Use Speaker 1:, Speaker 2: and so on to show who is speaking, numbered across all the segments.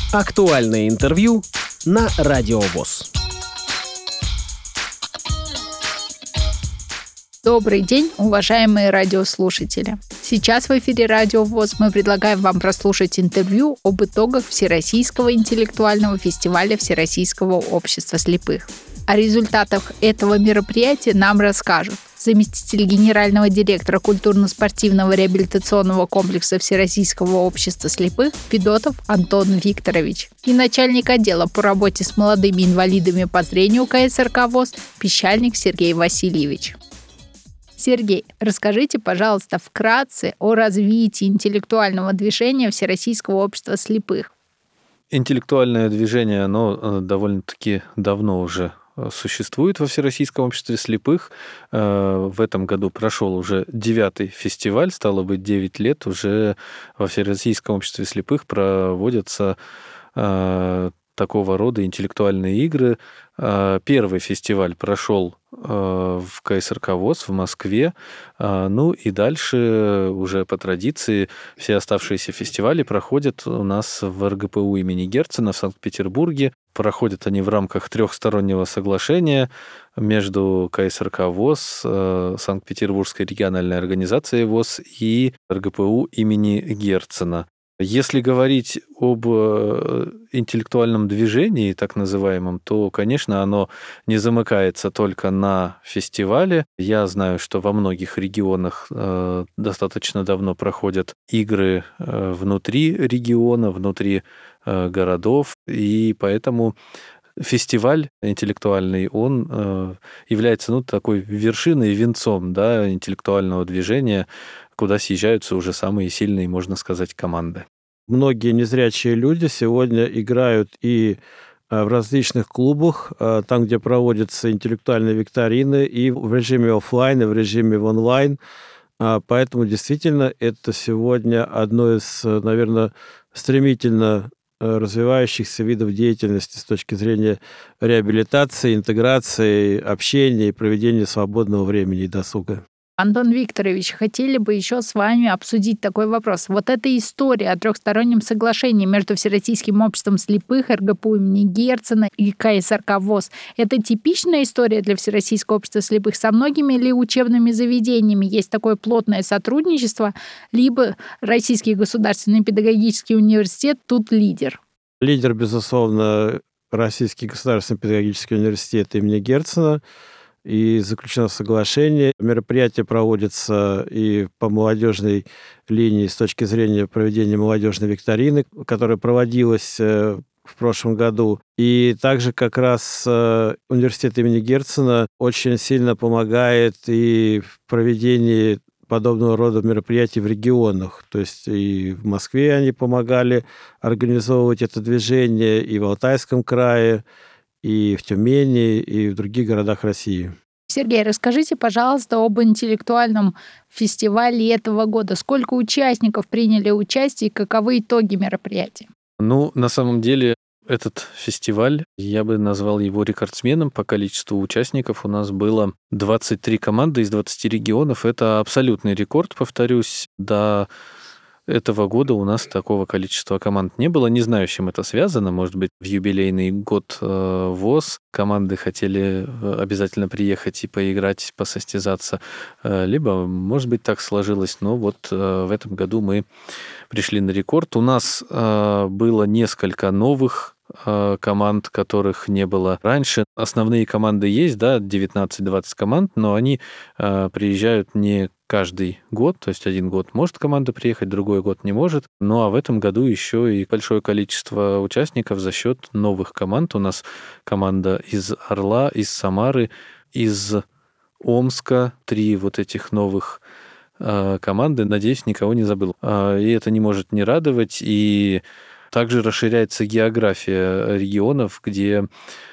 Speaker 1: Актуальное интервью на Радио ВОС.
Speaker 2: Добрый день, уважаемые радиослушатели! Сейчас в эфире Радио ВОС мы предлагаем вам прослушать интервью об итогах Всероссийского интеллектуального фестиваля Всероссийского общества слепых. О результатах этого мероприятия нам расскажут заместитель генерального директора культурно-спортивного реабилитационного комплекса Всероссийского общества слепых Федотов Антон Викторович и начальник отдела по работе с молодыми инвалидами по зрению КСРК ВОС Пищальник Сергей Васильевич. Сергей, расскажите, пожалуйста, вкратце о развитии интеллектуального движения Всероссийского общества слепых.
Speaker 3: Интеллектуальное движение, оно довольно-таки давно уже существует во Всероссийском обществе слепых. В этом году прошел уже 9-й фестиваль, стало быть, 9 лет уже во Всероссийском обществе слепых проводятся такого рода интеллектуальные игры. Первый фестиваль прошел в КСРК ВОС в Москве. Ну и дальше уже по традиции все оставшиеся фестивали проходят у нас в РГПУ имени Герцена в Санкт-Петербурге. Проходят они в рамках трехстороннего соглашения между КСРК ВОС, Санкт-Петербургской региональной организацией ВОС и РГПУ имени Герцена. Если говорить об интеллектуальном движении, так называемом, то, конечно, оно не замыкается только на фестивале. Я знаю, что во многих регионах достаточно давно проходят игры внутри региона, внутри городов, и поэтому фестиваль интеллектуальный, он является такой вершиной, венцом, интеллектуального движения, куда съезжаются уже самые сильные, можно сказать, команды.
Speaker 4: Многие незрячие люди сегодня играют и в различных клубах, там, где проводятся интеллектуальные викторины, и в режиме офлайн, и в режиме онлайн. Поэтому действительно это сегодня одно из, наверное, стремительно развивающихся видов деятельности с точки зрения реабилитации, интеграции, общения и проведения свободного времени и досуга.
Speaker 2: Антон Викторович, хотели бы еще с вами обсудить такой вопрос. Вот эта история о трехстороннем соглашении между Всероссийским обществом слепых, РГПУ имени Герцена и КСРК ВОС – это типичная история для Всероссийского общества слепых? Со многими ли учебными заведениями есть такое плотное сотрудничество, либо Российский государственный педагогический университет тут лидер?
Speaker 4: Лидер, безусловно, Российский государственный педагогический университет имени Герцена. И заключено соглашение. Мероприятие проводится и по молодежной линии с точки зрения проведения молодежной викторины, которая проводилась в прошлом году. И также как раз университет имени Герцена очень сильно помогает и в проведении подобного рода мероприятий в регионах. То есть и в Москве они помогали организовывать это движение, и в Алтайском крае, и в Тюмени, и в других городах России.
Speaker 2: Сергей, расскажите, пожалуйста, об интеллектуальном фестивале этого года. Сколько участников приняли участие и каковы итоги мероприятия?
Speaker 3: На самом деле, этот фестиваль, я бы назвал его рекордсменом по количеству участников. У нас было 23 команды из 20 регионов. Это абсолютный рекорд, повторюсь, до этого года у нас такого количества команд не было. Не знаю, с чем это связано. Может быть, в юбилейный год ВОС команды хотели обязательно приехать и поиграть, посостязаться. Либо, может быть, так сложилось. Но в этом году мы пришли на рекорд. У нас было несколько новых команд, которых не было раньше. Основные команды есть, 19-20 команд, но они приезжают не каждый год, то есть один год может команда приехать, другой год не может. Ну а в этом году еще и большое количество участников за счет новых команд. У нас команда из Орла, из Самары, из Омска, 3 этих новых команды. Надеюсь, никого не забыл. И это не может не радовать. И также расширяется география регионов, где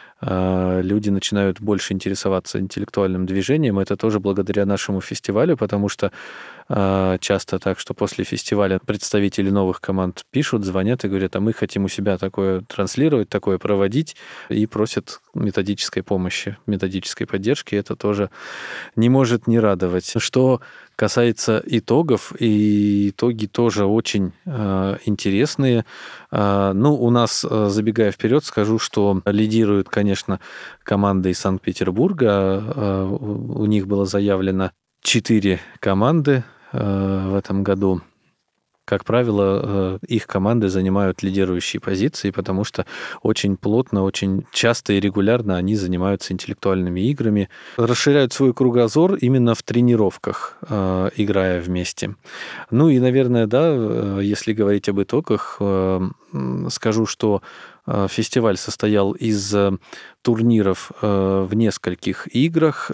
Speaker 3: люди начинают больше интересоваться интеллектуальным движением. Это тоже благодаря нашему фестивалю, потому что часто так, что после фестиваля представители новых команд пишут, звонят и говорят, а мы хотим у себя такое транслировать, такое проводить, и просят методической помощи, методической поддержки. Это тоже не может не радовать. Что касается итогов, и итоги тоже очень интересные. У нас, забегая вперед, скажу, что лидирует, конечно, команда из Санкт-Петербурга. У них было заявлено 4 команды в этом году. Как правило, их команды занимают лидирующие позиции, потому что очень плотно, очень часто и регулярно они занимаются интеллектуальными играми, расширяют свой кругозор именно в тренировках, играя вместе. И, наверное, да, если говорить об итогах, скажу, что фестиваль состоял из турниров в нескольких играх,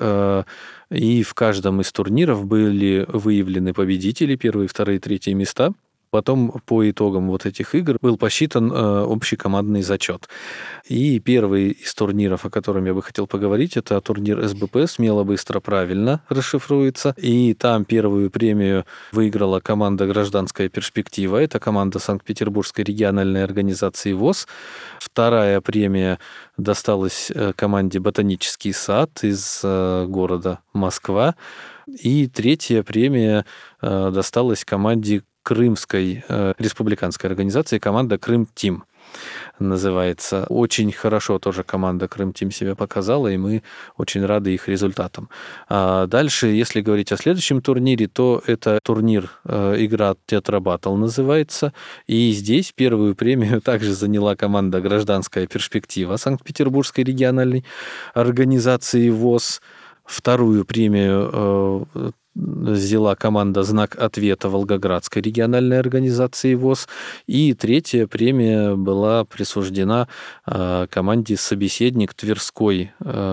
Speaker 3: и в каждом из турниров были выявлены победители, первые, вторые, третьи места. Потом по итогам вот этих игр был посчитан общий командный зачет. И первый из турниров, о котором я бы хотел поговорить, это турнир СБП «Смело, быстро, правильно» расшифруется. И там первую премию выиграла команда «Гражданская перспектива». Это команда Санкт-Петербургской региональной организации ВОС. Вторая премия досталась команде «Ботанический сад» из города Москва. И третья премия досталась команде Крымской республиканской организации, команда «Крым-Тим» называется. Очень хорошо тоже команда «Крым-Тим» себя показала, и мы очень рады их результатам. А дальше, если говорить о следующем турнире, то это турнир «Игра Тетрабаттл» называется. И здесь первую премию также заняла команда «Гражданская перспектива» Санкт-Петербургской региональной организации ВОС. Вторую премию взяла команда «Знак ответа» Волгоградской региональной организации ВОС. И третья премия была присуждена команде «Собеседник» Тверской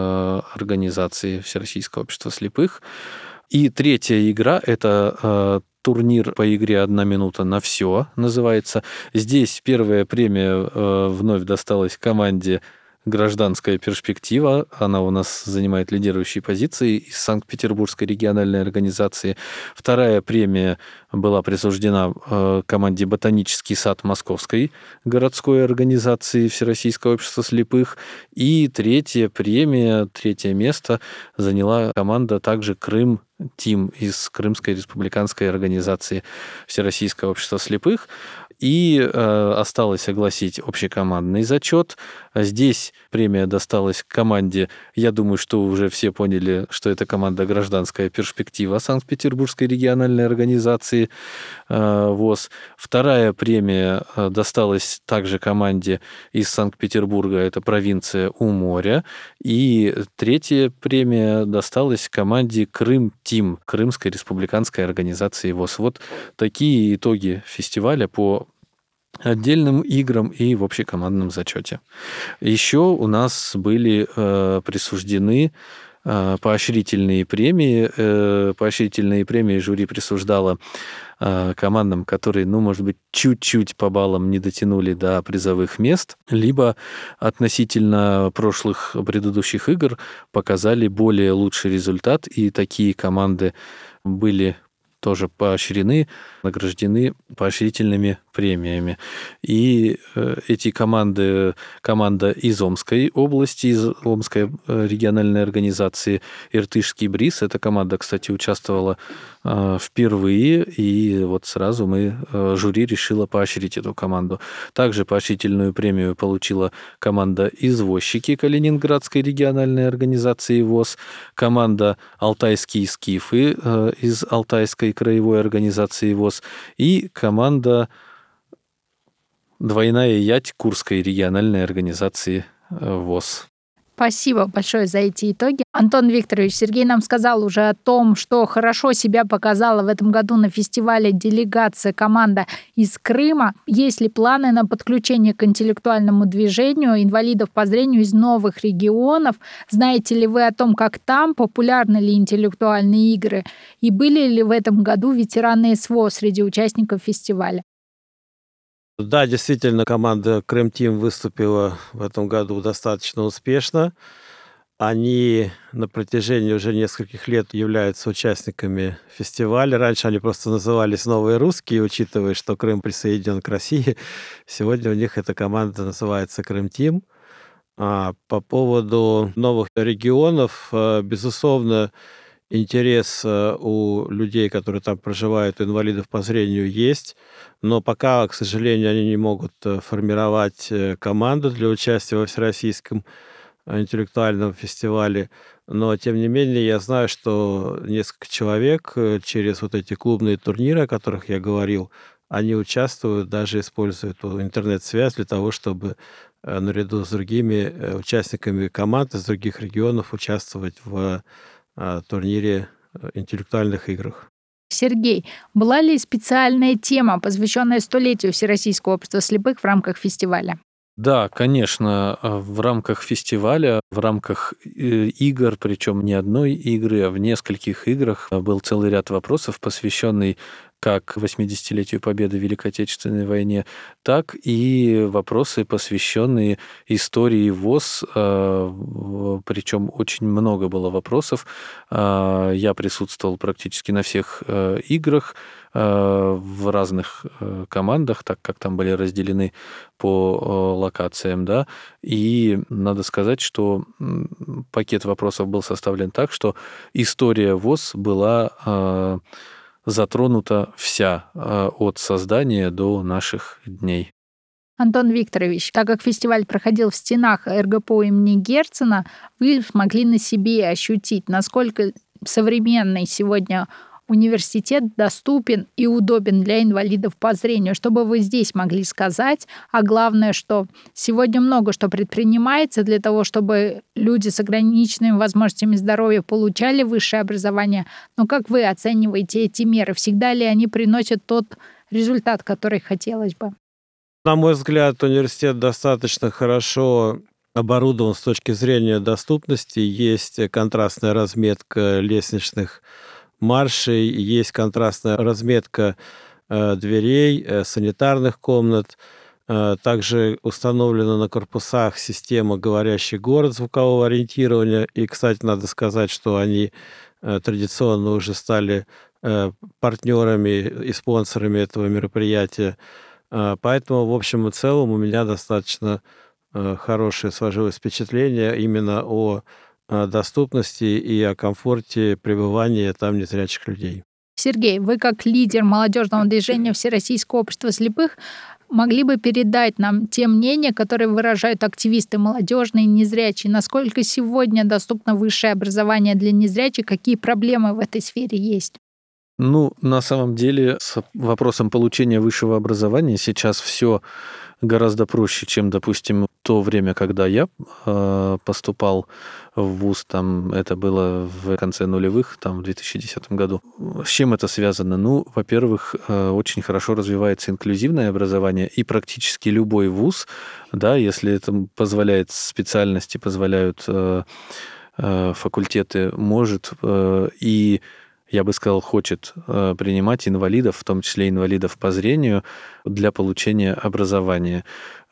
Speaker 3: организации Всероссийского общества слепых. И третья игра – это турнир по игре «1 минута на все» называется. Здесь первая премия вновь досталась команде «Гражданская перспектива». Она у нас занимает лидирующие позиции из Санкт-Петербургской региональной организации. Вторая премия была присуждена команде «Ботанический сад» Московской городской организации Всероссийского общества слепых. И третья премия, третье место заняла команда также «Крым-Тим» из Крымской республиканской организации Всероссийского общества слепых. И осталось огласить общекомандный зачет. Здесь премия досталась команде, я думаю, что уже все поняли, что это команда «Гражданская перспектива» Санкт-Петербургской региональной организации ВОС. Вторая премия досталась также команде из Санкт-Петербурга, это провинция у моря. И третья премия досталась команде «Крым-Тим» Крымской республиканской организации ВОС. Вот такие итоги фестиваля по отдельным играм и в общекомандном зачете. Еще у нас были присуждены поощрительные премии. Поощрительные премии жюри присуждало командам, которые, может быть, чуть-чуть по баллам не дотянули до призовых мест, либо относительно прошлых предыдущих игр показали более лучший результат, и такие команды были тоже поощрены, награждены поощрительными премиями. И эти команды, команда из Омской области, из Омской региональной организации «Иртышский бриз», эта команда, кстати, участвовала впервые, и вот сразу жюри решило поощрить эту команду. Также поощрительную премию получила команда «Извозчики» Калининградской региональной организации ВОС, команда «Алтайские скифы» из Алтайской краевой организации ВОС и команда «Двойная ять» Курской региональной организации ВОС.
Speaker 2: Спасибо большое за эти итоги. Антон Викторович, Сергей нам сказал уже о том, что хорошо себя показала в этом году на фестивале делегация, команда из Крыма. Есть ли планы на подключение к интеллектуальному движению инвалидов по зрению из новых регионов? Знаете ли вы о том, как там, популярны ли интеллектуальные игры? И были ли в этом году ветераны СВО среди участников фестиваля?
Speaker 4: Да, действительно, команда «Крым-Тим» выступила в этом году достаточно успешно. Они на протяжении уже нескольких лет являются участниками фестиваля. Раньше они просто назывались «Новые русские», учитывая, что Крым присоединен к России. Сегодня у них эта команда называется «Крым-Тим». По поводу новых регионов, безусловно, интерес у людей, которые там проживают, инвалидов по зрению, есть. Но пока, к сожалению, они не могут формировать команду для участия во всероссийском интеллектуальном фестивале. Но, тем не менее, я знаю, что несколько человек через вот эти клубные турниры, о которых я говорил, они участвуют, даже используют эту интернет-связь для того, чтобы наряду с другими участниками команд из других регионов участвовать в турнире интеллектуальных играх.
Speaker 2: Сергей, была ли специальная тема, посвященная столетию Всероссийского общества слепых в рамках фестиваля?
Speaker 3: Да, конечно, в рамках фестиваля, в рамках игр, причем не одной игры, а в нескольких играх был целый ряд вопросов, посвященный как 80-летию Победы в Великой Отечественной войне, так и вопросы, посвященные истории ВОС, причем очень много было вопросов. Я присутствовал практически на всех играх в разных командах, так как там были разделены по локациям, да, и надо сказать, что пакет вопросов был составлен так, что история ВОС была затронута вся от создания до наших дней.
Speaker 2: Антон Викторович, так как фестиваль проходил в стенах РГПУ имени Герцена, вы смогли на себе ощутить, насколько современный сегодня университет доступен и удобен для инвалидов по зрению. Что бы вы здесь могли сказать? А главное, что сегодня много что предпринимается для того, чтобы люди с ограниченными возможностями здоровья получали высшее образование. Но как вы оцениваете эти меры? Всегда ли они приносят тот результат, который хотелось бы?
Speaker 4: На мой взгляд, университет достаточно хорошо оборудован с точки зрения доступности. Есть контрастная разметка лестничных маршей, есть контрастная разметка дверей, санитарных комнат. Также установлена на корпусах система «Говорящий город» звукового ориентирования. И, кстати, надо сказать, что они традиционно уже стали партнерами и спонсорами этого мероприятия. Поэтому, в общем и целом, у меня достаточно хорошее сложилось впечатление именно о доступности и о комфорте пребывания там незрячих людей.
Speaker 2: Сергей, вы как лидер молодежного движения Всероссийского общества слепых могли бы передать нам те мнения, которые выражают активисты молодежные и незрячие? Насколько сегодня доступно высшее образование для незрячих? Какие проблемы в этой сфере есть?
Speaker 3: На самом деле, с вопросом получения высшего образования сейчас все гораздо проще, чем, допустим, то время, когда я поступал в вуз, там это было в конце нулевых, там в 2010 году. С чем это связано? Во-первых, очень хорошо развивается инклюзивное образование, и практически любой вуз, да, если это позволяет специальности, позволяют факультеты, может и я бы сказал, хочет принимать инвалидов, в том числе инвалидов по зрению, для получения образования.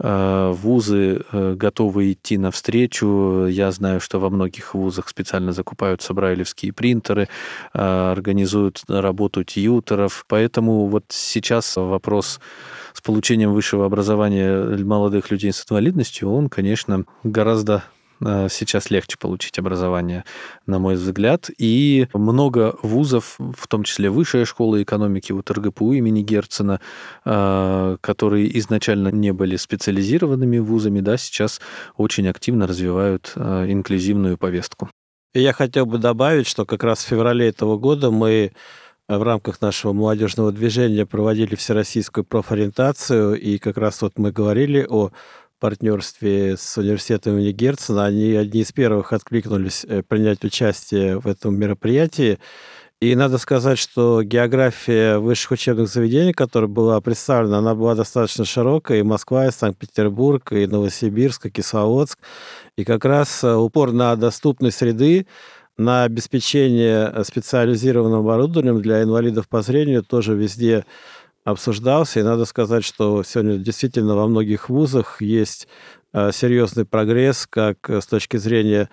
Speaker 3: Вузы готовы идти навстречу. Я знаю, что во многих вузах специально закупаются брайлевские принтеры, организуют работу тьюторов. Поэтому вот сейчас вопрос с получением высшего образования молодых людей с инвалидностью, он, конечно, гораздо сейчас легче получить образование, на мой взгляд. И много вузов, в том числе Высшая школа экономики, вот РГПУ имени Герцена, которые изначально не были специализированными вузами, да, сейчас очень активно развивают инклюзивную повестку.
Speaker 4: И я хотел бы добавить, что как раз в феврале этого года мы в рамках нашего молодежного движения проводили всероссийскую профориентацию, и как раз вот мы говорили о партнерстве с университетом имени Герцена. Они одни из первых откликнулись принять участие в этом мероприятии. И надо сказать, что география высших учебных заведений, которая была представлена, она была достаточно широкая. И Москва, и Санкт-Петербург, и Новосибирск, и Кисловодск. И как раз упор на доступность среды, на обеспечение специализированным оборудованием для инвалидов по зрению тоже везде обсуждался, и надо сказать, что сегодня действительно во многих вузах есть серьезный прогресс как с точки зрения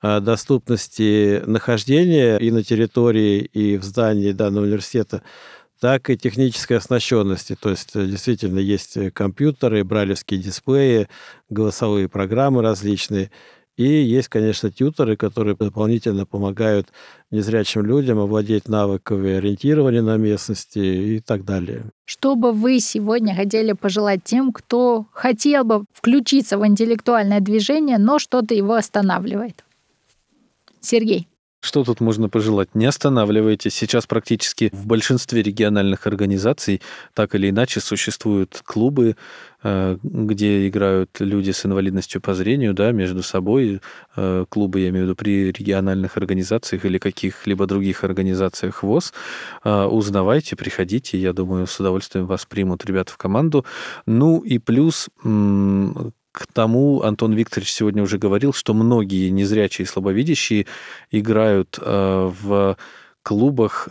Speaker 4: доступности нахождения и на территории, и в здании данного университета, так и технической оснащенности. То есть действительно есть компьютеры, брайлевские дисплеи, голосовые программы различные. И есть, конечно, тьюторы, которые дополнительно помогают незрячим людям овладеть навыками ориентирования на местности и так далее.
Speaker 2: Что бы вы сегодня хотели пожелать тем, кто хотел бы включиться в интеллектуальное движение, но что-то его останавливает? Сергей.
Speaker 3: Что тут можно пожелать? Не останавливайтесь. Сейчас практически в большинстве региональных организаций так или иначе существуют клубы, где играют люди с инвалидностью по зрению, да, между собой. Клубы, я имею в виду, при региональных организациях или каких-либо других организациях ВОС. Узнавайте, приходите. Я думаю, с удовольствием вас примут ребята в команду. Ну и плюс... К тому Антон Викторович сегодня уже говорил, что многие незрячие и слабовидящие играют в клубах,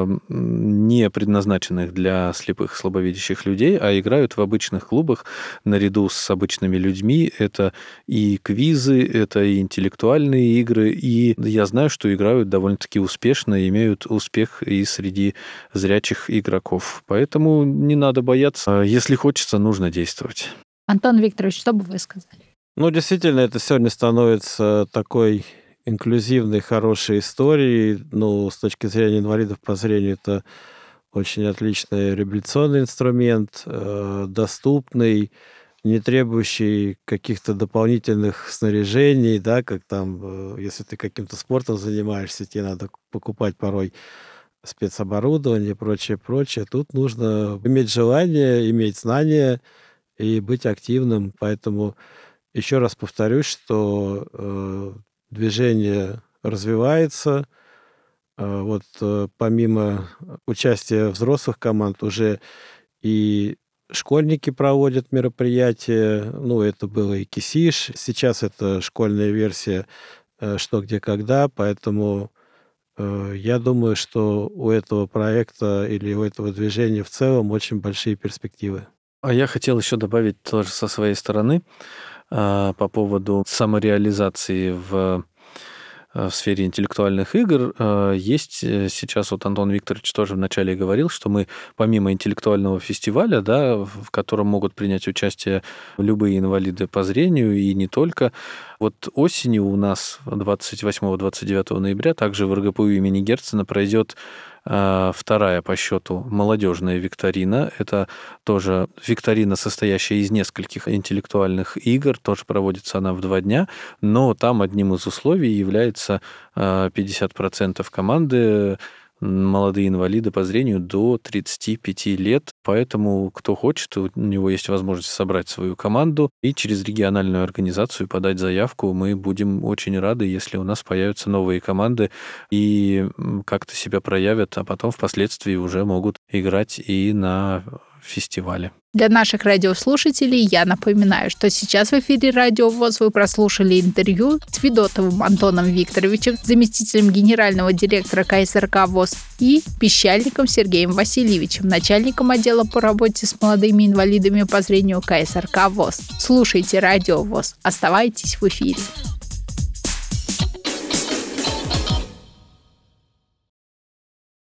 Speaker 3: не предназначенных для слепых и слабовидящих людей, а играют в обычных клубах наряду с обычными людьми. Это и квизы, это и интеллектуальные игры, и я знаю, что играют довольно-таки успешно, имеют успех и среди зрячих игроков. Поэтому не надо бояться. Если хочется, нужно действовать.
Speaker 2: Антон Викторович, что бы вы сказали?
Speaker 4: Ну, действительно, это сегодня становится такой инклюзивной, хорошей историей. Ну, с точки зрения инвалидов по зрению, это очень отличный реабилитационный инструмент, доступный, не требующий каких-то дополнительных снаряжений, да, как там, если ты каким-то спортом занимаешься, тебе надо покупать порой спецоборудование и прочее, прочее. Тут нужно иметь желание, иметь знания и быть активным. Поэтому еще раз повторюсь, что движение развивается. Вот помимо участия взрослых команд уже и школьники проводят мероприятия. Ну, это было и КИСИШ. Сейчас это школьная версия «Что, где, когда». Поэтому я думаю, что у этого проекта или у этого движения в целом очень большие перспективы.
Speaker 3: А я хотел еще добавить тоже со своей стороны по поводу самореализации в сфере интеллектуальных игр. Есть сейчас, вот Антон Викторович тоже вначале говорил, что мы помимо интеллектуального фестиваля, да, в котором могут принять участие любые инвалиды по зрению и не только, вот осенью у нас 28-29 ноября также в РГПУ имени Герцена пройдет вторая по счету молодежная викторина. Это тоже викторина, состоящая из нескольких интеллектуальных игр. Тоже проводится она в 2 дня. Но там одним из условий является 50% команды молодые инвалиды по зрению до 35 лет. Поэтому, кто хочет, у него есть возможность собрать свою команду и через региональную организацию подать заявку. Мы будем очень рады, если у нас появятся новые команды и как-то себя проявят, а потом впоследствии уже могут играть и на фестивале.
Speaker 2: Для наших радиослушателей я напоминаю, что сейчас в эфире Радио ВОС вы прослушали интервью с Федотовым Антоном Викторовичем, заместителем генерального директора КСРК ВОС, и Пищальником Сергеем Васильевичем, начальником отдела по работе с молодыми инвалидами по зрению КСРК ВОС. Слушайте Радио ВОС. Оставайтесь в эфире.